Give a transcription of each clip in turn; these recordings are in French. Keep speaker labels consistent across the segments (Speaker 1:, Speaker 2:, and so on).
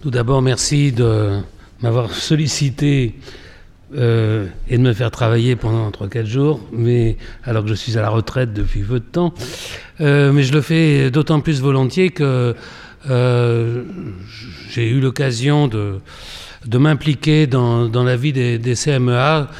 Speaker 1: Tout d'abord, merci de m'avoir sollicité et de me faire travailler pendant 3-4 jours, mais alors que je suis à la retraite depuis peu de temps. Mais je le fais d'autant plus volontiers que j'ai eu l'occasion de m'impliquer dans la vie des CMEA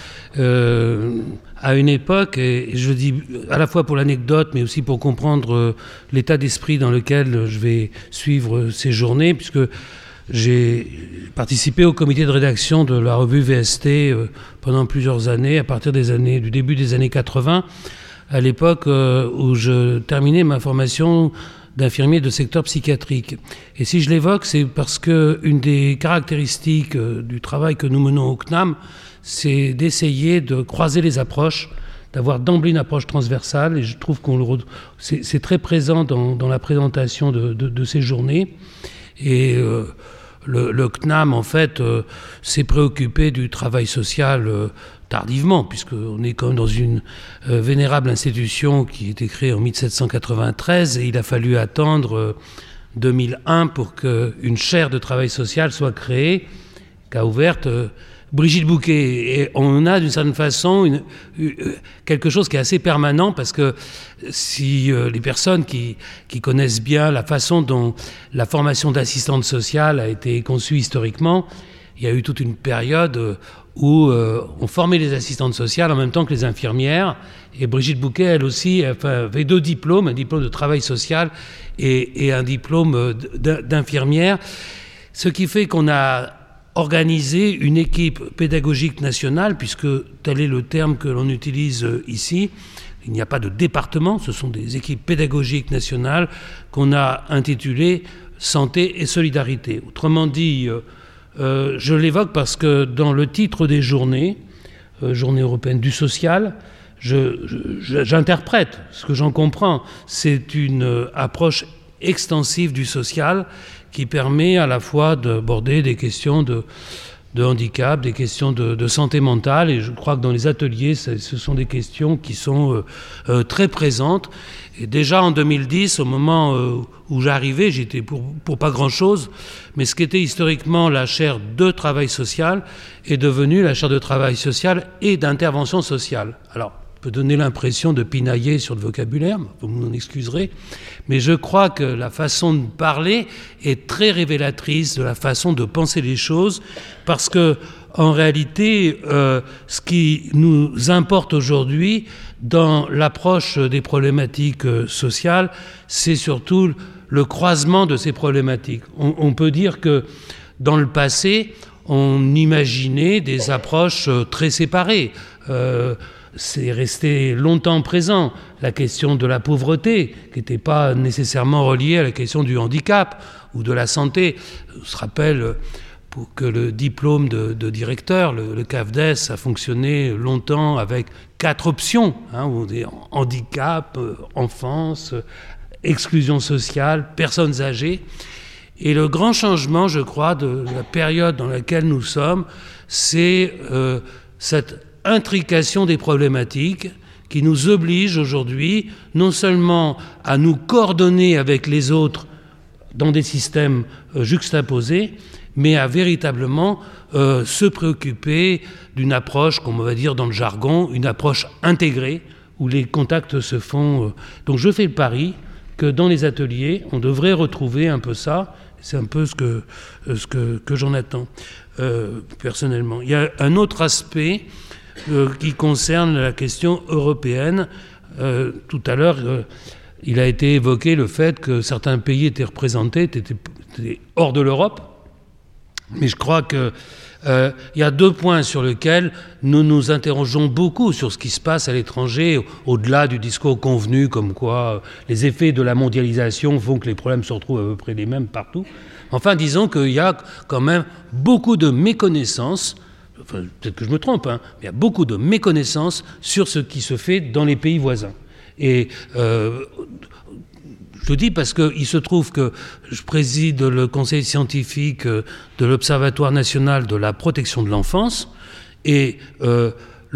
Speaker 1: à une époque, et je dis à la fois pour l'anecdote, mais aussi pour comprendre l'état d'esprit dans lequel je vais suivre ces journées, puisque j'ai participé au comité de rédaction de la revue VST pendant plusieurs années, à partir du début des années 80, à l'époque où je terminais ma formation d'infirmier de secteur psychiatrique. Et si je l'évoque, c'est parce qu'une des caractéristiques du travail que nous menons au CNAM, c'est d'essayer de croiser les approches, d'avoir d'emblée une approche transversale, et je trouve c'est très présent dans la présentation de ces journées. Et le CNAM, en fait, s'est préoccupé du travail social tardivement, puisqu'on est quand même dans une vénérable institution qui a été créée en 1793, et il a fallu attendre 2001 pour qu'une chaire de travail social soit créée, qu'a ouverte Brigitte Bouquet. Et on a d'une certaine façon quelque chose qui est assez permanent, parce que si les personnes qui connaissent bien la façon dont la formation d'assistante sociale a été conçue historiquement, il y a eu toute une période où on formait les assistantes sociales en même temps que les infirmières. Et Brigitte Bouquet, elle aussi, avait 2 diplômes, un diplôme de travail social et un diplôme d'infirmière. Ce qui fait qu'on a organisé une équipe pédagogique nationale, puisque tel est le terme que l'on utilise ici. Il n'y a pas de département, ce sont des équipes pédagogiques nationales qu'on a intitulées Santé et Solidarité. Autrement dit, je l'évoque parce que dans le titre des journées, Journée européenne du social, j'interprète ce que j'en comprends. C'est une approche extensive du social qui permet à la fois d'aborder des questions de handicap, des questions de santé mentale, et je crois que dans les ateliers, ce sont des questions qui sont très présentes. Et déjà en 2010, au moment où j'arrivais, j'étais pour pas grand-chose, mais ce qui était historiquement la chaire de travail social est devenu la chaire de travail social et d'intervention sociale. Alors, peut donner l'impression de pinailler sur le vocabulaire, vous m'en excuserez, mais je crois que la façon de parler est très révélatrice de la façon de penser les choses, parce que en réalité, ce qui nous importe aujourd'hui dans l'approche des problématiques sociales, c'est surtout le croisement de ces problématiques. On peut dire que dans le passé, on imaginait des approches très séparées. C'est resté longtemps présent, la question de la pauvreté, qui n'était pas nécessairement reliée à la question du handicap ou de la santé. On se rappelle pour que le diplôme de directeur, le CAFDES, a fonctionné longtemps avec 4 options, handicap, enfance, exclusion sociale, personnes âgées. Et le grand changement, je crois, de la période dans laquelle nous sommes, c'est cette intrication des problématiques qui nous oblige aujourd'hui non seulement à nous coordonner avec les autres dans des systèmes juxtaposés, mais à véritablement se préoccuper d'une approche, comme on va dire dans le jargon, une approche intégrée, où les contacts se font. Donc je fais le pari que dans les ateliers, on devrait retrouver un peu ça. C'est un peu ce que j'en attends personnellement. Il y a un autre aspect qui concerne la question européenne. Tout à l'heure, il a été évoqué le fait que certains pays étaient représentés, étaient hors de l'Europe. Mais je crois qu'il y a 2 points sur lesquels nous nous interrogeons beaucoup sur ce qui se passe à l'étranger, au-delà du discours convenu, comme quoi les effets de la mondialisation font que les problèmes se retrouvent à peu près les mêmes partout. Enfin, disons qu'il y a quand même beaucoup de méconnaissances. Enfin, peut-être que je me trompe, mais il y a beaucoup de méconnaissances sur ce qui se fait dans les pays voisins. Et je le dis parce qu'il se trouve que je préside le conseil scientifique de l'Observatoire national de la protection de l'enfance, et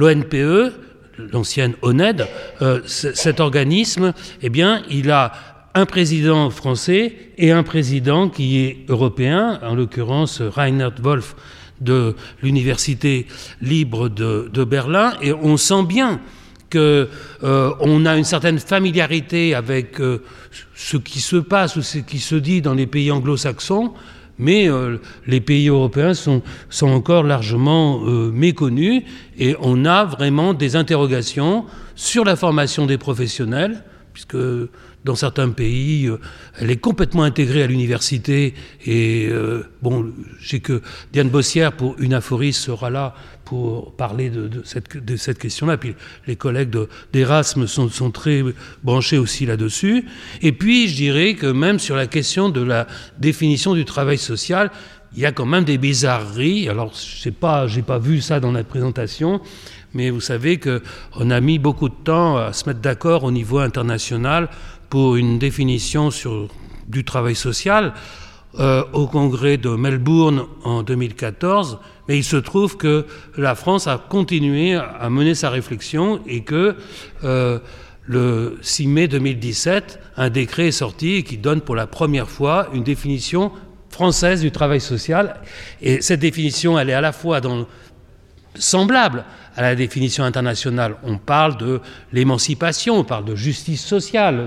Speaker 1: l'ONPE, l'ancienne ONED, cet organisme, eh bien, il a un président français et un président qui est européen, en l'occurrence Reinhard Wolf de l'Université libre de Berlin, et on sent bien qu'on a une certaine familiarité avec ce qui se passe ou ce qui se dit dans les pays anglo-saxons, mais les pays européens sont encore largement méconnus, et on a vraiment des interrogations sur la formation des professionnels, puisque dans certains pays, elle est complètement intégrée à l'université. Et bon, je sais que Diane Bossière, pour une aphorie, sera là pour parler de cette question-là. Puis les collègues d'Erasme sont très branchés aussi là-dessus. Et puis, je dirais que même sur la question de la définition du travail social, il y a quand même des bizarreries. Alors, j'ai pas vu ça dans la présentation, mais vous savez qu'on a mis beaucoup de temps à se mettre d'accord au niveau international pour une définition du travail social au congrès de Melbourne en 2014. Mais il se trouve que la France a continué à mener sa réflexion et que le 6 mai 2017, un décret est sorti qui donne pour la première fois une définition française du travail social. Et cette définition, elle est à la fois semblable à la définition internationale. On parle de l'émancipation, on parle de justice sociale.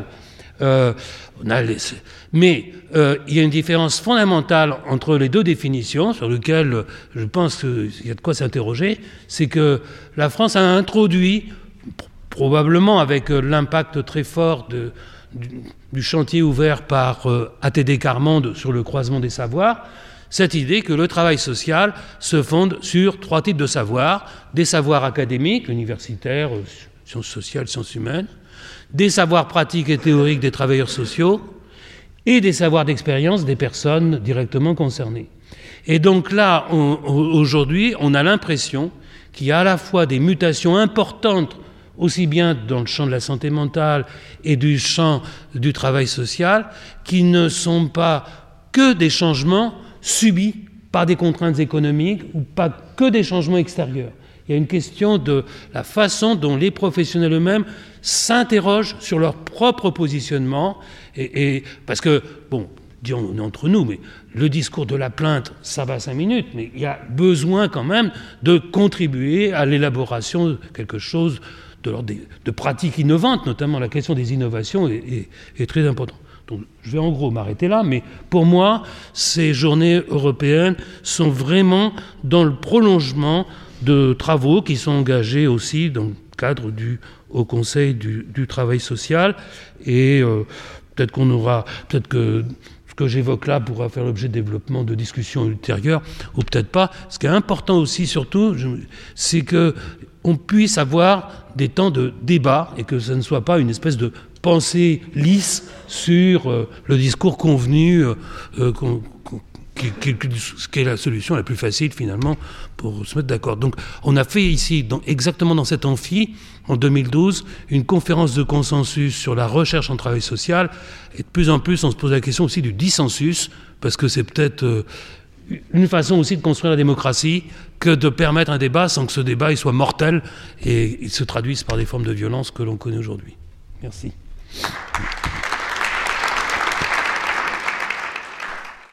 Speaker 1: Mais il y a une différence fondamentale entre les deux définitions, sur lesquelles je pense qu'il y a de quoi s'interroger. C'est que la France a introduit, probablement avec l'impact très fort du chantier ouvert par ATD Carmonde sur le croisement des savoirs, cette idée que le travail social se fonde sur 3 types de savoirs: des savoirs académiques, universitaires, sciences sociales, sciences humaines, des savoirs pratiques et théoriques des travailleurs sociaux, et des savoirs d'expérience des personnes directement concernées. Et donc là, aujourd'hui, on a l'impression qu'il y a à la fois des mutations importantes, aussi bien dans le champ de la santé mentale et du champ du travail social, qui ne sont pas que des changements subis par des contraintes économiques ou pas que des changements extérieurs. Il y a une question de la façon dont les professionnels eux-mêmes s'interrogent sur leur propre positionnement. Et parce que, bon, disons, on est entre nous, mais le discours de la plainte, ça va 5 minutes, mais il y a besoin quand même de contribuer à l'élaboration de quelque chose de pratiques innovantes, notamment la question des innovations est très importante. Donc, je vais en gros m'arrêter là, mais pour moi, ces journées européennes sont vraiment dans le prolongement de travaux qui sont engagés aussi dans le cadre du Haut Conseil du travail social. Et peut-être que ce que j'évoque là pourra faire l'objet de développement de discussions ultérieures, ou peut-être pas. Ce qui est important aussi, surtout, c'est qu'on puisse avoir des temps de débat et que ça ne soit pas une espèce de pensée lisse sur le discours convenu, qui est la solution la plus facile finalement pour se mettre d'accord. Donc on a fait ici, exactement dans cet amphi, en 2012, une conférence de consensus sur la recherche en travail social, et de plus en plus on se pose la question aussi du dissensus, parce que c'est peut-être une façon aussi de construire la démocratie que de permettre un débat sans que ce débat il soit mortel et il se traduise par des formes de violence que l'on connaît aujourd'hui. Merci.